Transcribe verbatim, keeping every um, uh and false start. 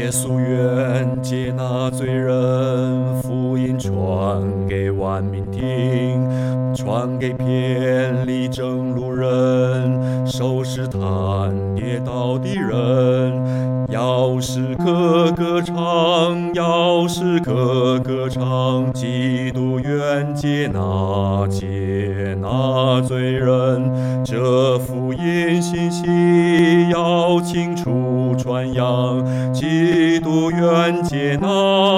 耶稣愿接纳罪人，福音传给万民听，传给偏离正路人，收拾探跌倒的人。要时刻歌唱，要时刻歌唱，基督愿接纳接纳罪人。这福音信息要清楚传扬，基督愿接纳